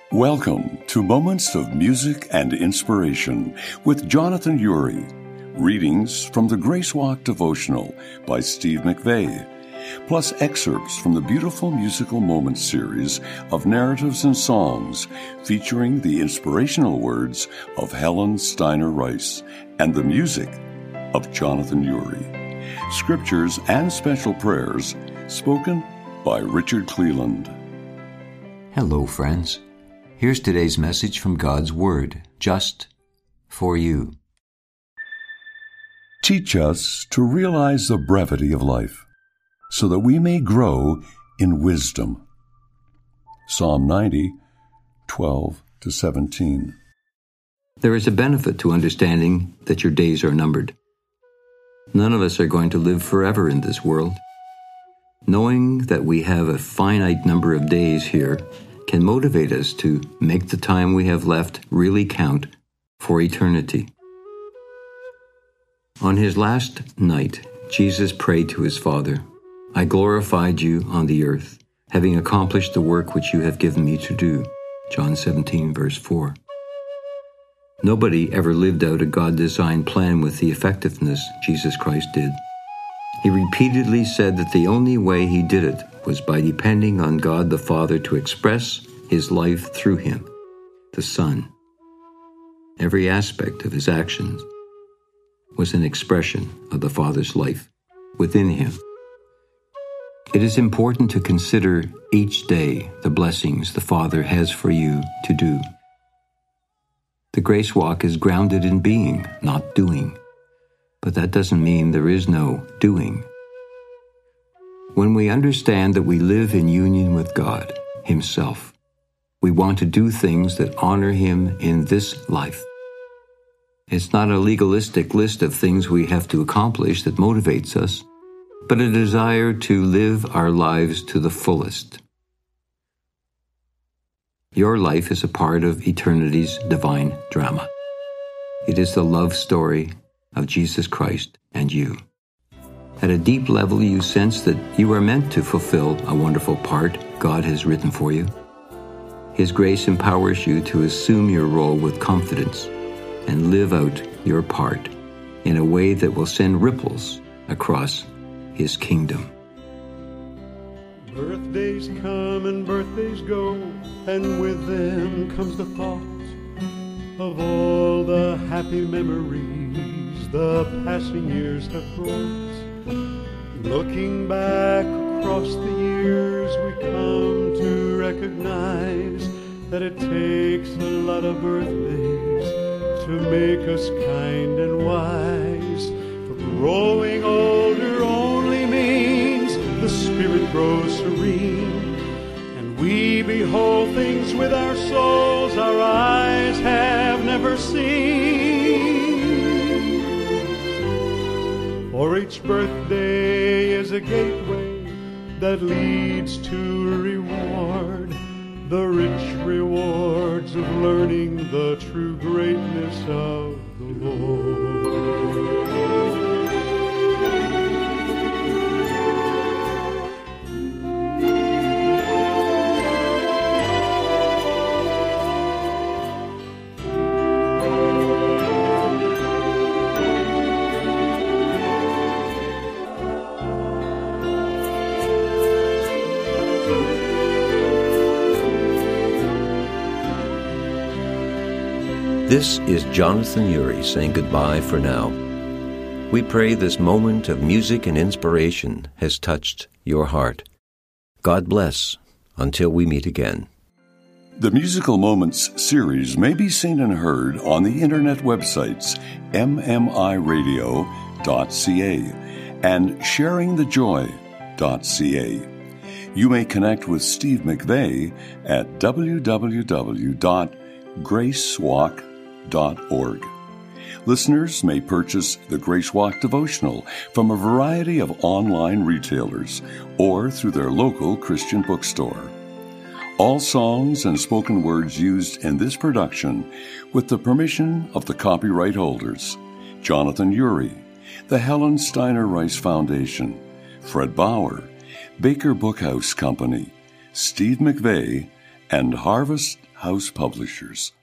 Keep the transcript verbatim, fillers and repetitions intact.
Welcome to Moments of Music and Inspiration with Jonathan Ury. Readings from the Grace Walk Devotional by Steve McVey, plus excerpts from the beautiful musical moments series of narratives and songs featuring the inspirational words of Helen Steiner Rice and the music of Jonathan Ury. Scriptures and special prayers spoken by Richard Cleland. Hello, friends. Here's today's message from God's Word, just for you. Teach us to realize the brevity of life, so that we may grow in wisdom. Psalm ninety, twelve to seventeen. There is a benefit to understanding that your days are numbered. None of us are going to live forever in this world. Knowing that we have a finite number of days here can motivate us to make the time we have left really count for eternity. On his last night, Jesus prayed to his Father, "I glorified you on the earth, having accomplished the work which you have given me to do." John seventeen, verse four. Nobody ever lived out a God-designed plan with the effectiveness Jesus Christ did. He repeatedly said that the only way he did it was by depending on God the Father to express his life through him, the Son. Every aspect of his actions was an expression of the Father's life within him. It is important to consider each day the blessings the Father has for you to do. The Grace Walk is grounded in being, not doing. But that doesn't mean there is no doing. When we understand that we live in union with God Himself, we want to do things that honor Him in this life. It's not a legalistic list of things we have to accomplish that motivates us, but a desire to live our lives to the fullest. Your life is a part of eternity's divine drama. It is the love story of Jesus Christ and you. At a deep level, you sense that you are meant to fulfill a wonderful part God has written for you. His grace empowers you to assume your role with confidence and live out your part in a way that will send ripples across His kingdom. Birthdays come and birthdays go, and with them comes the thought of all the happy memories the passing years have brought. Looking back across the years, we come to recognize that it takes a lot of birthdays to make us kind and wise. For growing older only means the spirit grows serene, and we behold things with our souls our eyes have never seen. For each birthday is a gateway that leads to a reward, the rich rewards of learning the true greatness of the Lord. This is Jonathan Ury saying goodbye for now. We pray this moment of music and inspiration has touched your heart. God bless until we meet again. The Musical Moments series may be seen and heard on the internet websites m m i radio dot c a and sharing the joy dot c a. You may connect with Steve McVey at w w w dot gracewalk dot org. Listeners may purchase the Grace Walk Devotional from a variety of online retailers or through their local Christian bookstore. All songs and spoken words used in this production with the permission of the copyright holders: Jonathan Ury, the Helen Steiner Rice Foundation, Fred Bauer, Baker Bookhouse Company, Steve McVey, and Harvest House Publishers.